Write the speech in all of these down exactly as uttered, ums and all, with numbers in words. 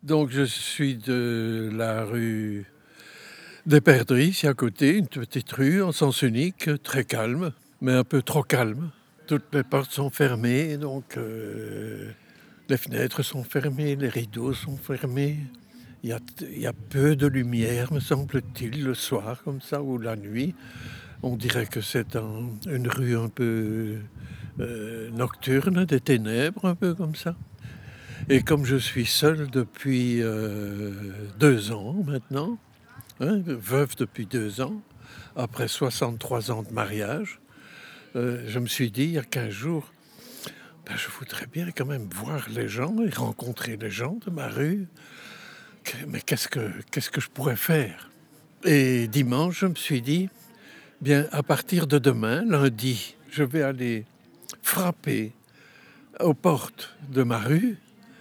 Donc je suis de la rue des Perdrix, ici à côté, une petite rue en sens unique, très calme, mais un peu trop calme. Toutes les portes sont fermées, donc euh, les fenêtres sont fermées, les rideaux sont fermés. Il y a, il y a peu de lumière, me semble-t-il, le soir comme ça, ou la nuit. On dirait que c'est un- une rue un peu euh, nocturne, des ténèbres, un peu comme ça. Et comme je suis seul depuis euh, deux ans maintenant, hein, veuf depuis deux ans, après soixante-trois ans de mariage, euh, je me suis dit il y a quinze jours, ben, je voudrais bien quand même voir les gens et rencontrer les gens de ma rue. Que- Mais qu'est-ce que, qu'est-ce que je pourrais faire? Et dimanche, je me suis dit, bien, à partir de demain, lundi, je vais aller frapper aux portes de ma rue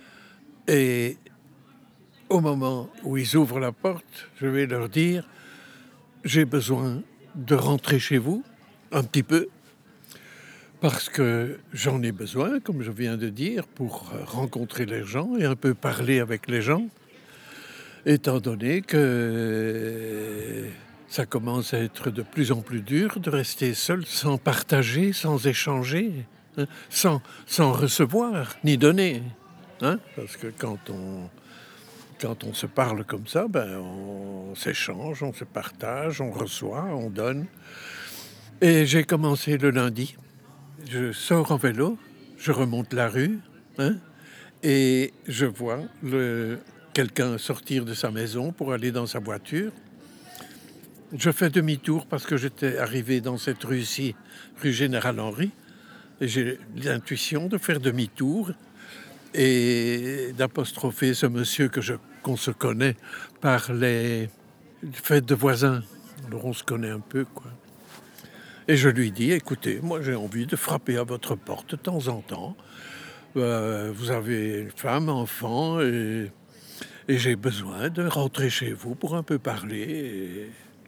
et au moment où ils ouvrent la porte, je vais leur dire, j'ai besoin de rentrer chez vous un petit peu parce que j'en ai besoin, comme je viens de dire, pour rencontrer les gens et un peu parler avec les gens, étant donné que ça commence à être de plus en plus dur de rester seul sans partager, sans échanger, hein, sans, sans recevoir ni donner. Hein, parce que quand on, quand on se parle comme ça, ben, on s'échange, on se partage, on reçoit, on donne. Et j'ai commencé le lundi. Je sors en vélo, je remonte la rue, hein, et je vois le, quelqu'un sortir de sa maison pour aller dans sa voiture. Je fais demi-tour parce que j'étais arrivé dans cette rue-ci, rue Général Henri, et j'ai l'intuition de faire demi-tour et d'apostropher ce monsieur que je, qu'on se connaît par les fêtes de voisins. Alors on se connaît un peu, quoi. Et je lui dis, écoutez, moi j'ai envie de frapper à votre porte de temps en temps. Euh, vous avez une femme, enfant, et, et j'ai besoin de rentrer chez vous pour un peu parler. Et...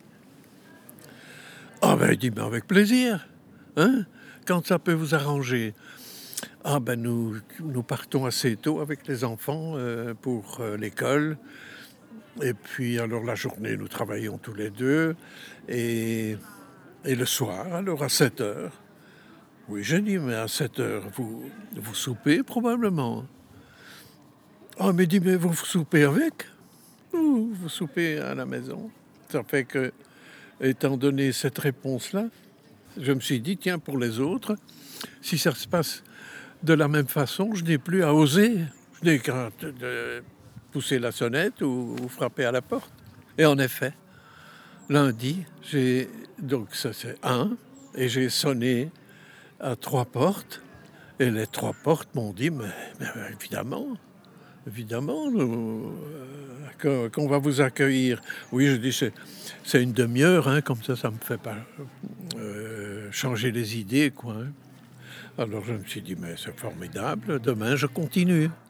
Ah ben il dit, ben avec plaisir, hein, quand ça peut vous arranger. Ah ben nous, nous partons assez tôt avec les enfants euh, pour euh, l'école. Et puis alors la journée, nous travaillons tous les deux. Et, et le soir, alors à sept heures. Oui, j'ai dit, mais à sept heures, vous, vous soupez probablement. Ah, mais dit, mais vous, vous soupez avec? Ou vous soupez à la maison? Ça fait que, étant donné cette réponse-là, je me suis dit, tiens, pour les autres, si ça se passe de la même façon, je n'ai plus à oser. Je n'ai qu'à de pousser la sonnette ou, ou frapper à la porte. Et en effet, lundi, j'ai donc ça c'est un, et j'ai sonné à trois portes, et les trois portes m'ont dit, mais, mais évidemment, évidemment, nous, euh, qu'on va vous accueillir. Oui, je dis, c'est, c'est une demi-heure, hein, comme ça, ça me fait pas euh, changer les idées, quoi. Hein. Alors je me suis dit, mais c'est formidable, demain je continue.